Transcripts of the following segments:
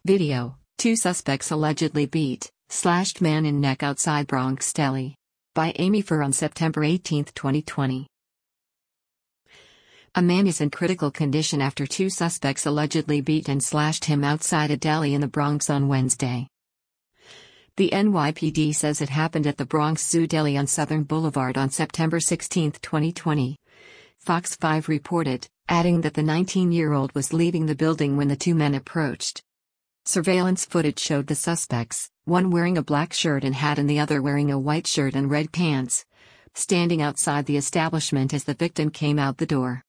Video: Two suspects allegedly beat, slashed man in neck outside Bronx deli. By Amy Furr on September 18, 2020. A man is in critical condition after two suspects allegedly beat and slashed him outside a deli in the Bronx on Wednesday. The NYPD says it happened at the Bronx Zoo Deli on Southern Boulevard on September 16, 2020. Fox 5 reported, adding that the 19-year-old was leaving the building when the two men approached. Surveillance footage showed the suspects, one wearing a black shirt and hat and the other wearing a white shirt and red pants, standing outside the establishment as the victim came out the door.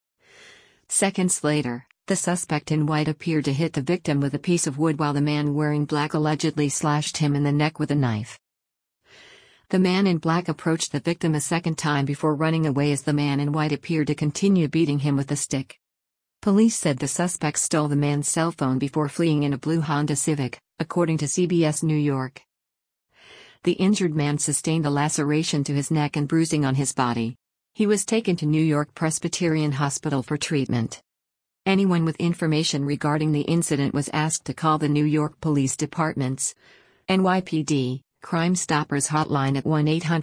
Seconds later, the suspect in white appeared to hit the victim with a piece of wood while the man wearing black allegedly slashed him in the neck with a knife. The man in black approached the victim a second time before running away as the man in white appeared to continue beating him with a stick. Police said the suspect stole the man's cell phone before fleeing in a blue Honda Civic, according to CBS New York. The injured man sustained a laceration to his neck and bruising on his body. He was taken to New York Presbyterian Hospital for treatment. Anyone with information regarding the incident was asked to call the New York Police Department's NYPD Crime Stoppers hotline at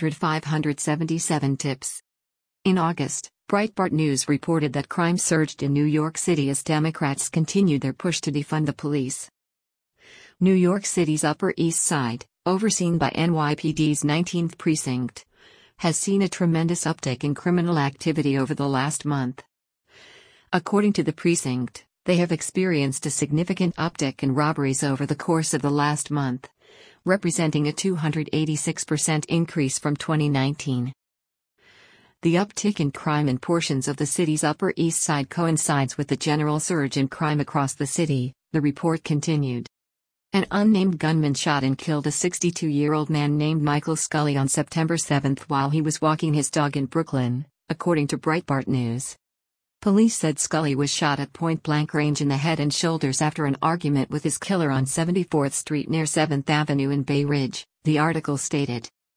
1-800-577-TIPS. In August, Breitbart News reported that crime surged in New York City as Democrats continued their push to defund the police. New York City's Upper East Side, overseen by NYPD's 19th precinct, has seen a tremendous uptick in criminal activity over the last month. According to the precinct, they have experienced a significant uptick in robberies over the course of the last month, representing a 286% increase from 2019. The uptick in crime in portions of the city's Upper East Side coincides with the general surge in crime across the city, the report continued. An unnamed gunman shot and killed a 62-year-old man named Michael Scully on September 7 while he was walking his dog in Brooklyn, according to Breitbart News. Police said Scully was shot at point-blank range in the head and shoulders after an argument with his killer on 74th Street near 7th Avenue in Bay Ridge, the article stated.